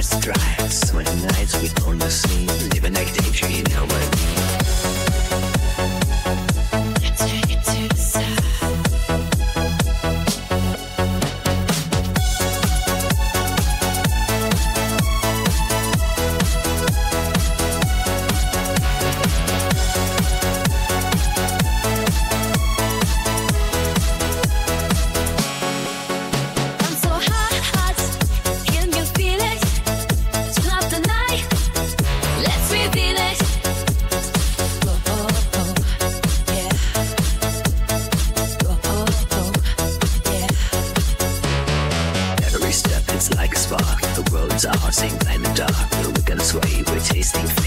strikes. When nights we on the scene, living like danger, you know what I mean. Take it to the side. Like a spark, the roads are sing in the dark. We're gonna sway, we're tasting